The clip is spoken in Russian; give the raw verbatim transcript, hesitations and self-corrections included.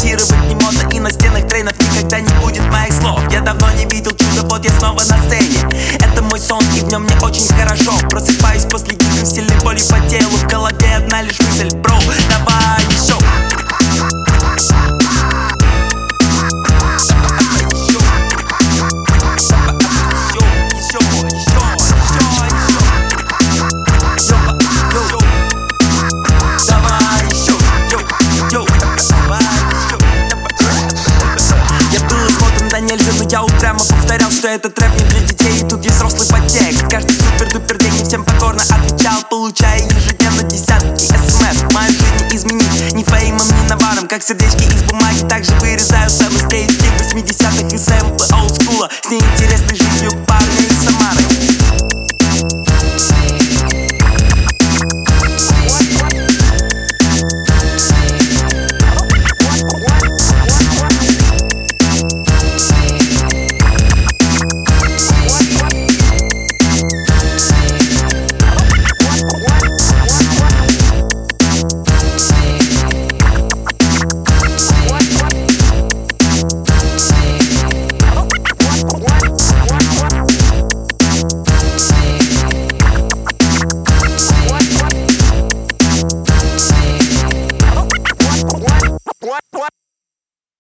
репетировать не модно, и на стенах тренов никогда не будет моих слов. Я давно не видел чуда, вот я снова на сцене. Это мой сон, и в нем мне очень хорошо. Просыпаюсь после дикой сильной боли по телу. В голове одна лишь мысль: бро, давай еще. Нельзя, но я упрямо повторял, что этот рэп не для детей, и тут есть взрослый подтекст. Каждый супер-дупер день не всем покорно отвечал, получая ежедневно десятки смс. Мою жизнь не изменить ни феймом, ни наваром. Как сердечки из бумаги, так же вырезаются быстрее стиль восьмидесятых и сэмплы олдскула. С неинтересной